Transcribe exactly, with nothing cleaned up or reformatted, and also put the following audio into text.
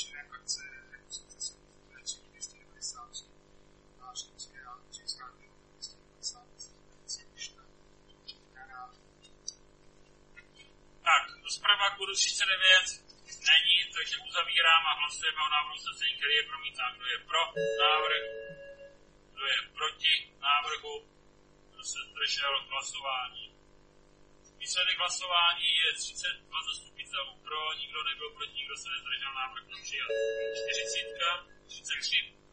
dotčené akce jako succesor tři dvě stě devadesát tři a Římská Římská knihovna dvě stě devadesát tři na Tak, rozprava k bodu třicet devět není, takže uzavírám a hlasujeme o návrhu usnesení, který je promítán. Kdo je pro návrh? Kdo je proti návrhu? Kdo se zdržel hlasování? Výsledek hlasování je třicet dva zastupitelů pro, nikdo nebyl proti, nikdo se nezdržel, návrh byl přijat. čtyřicet, třicet tři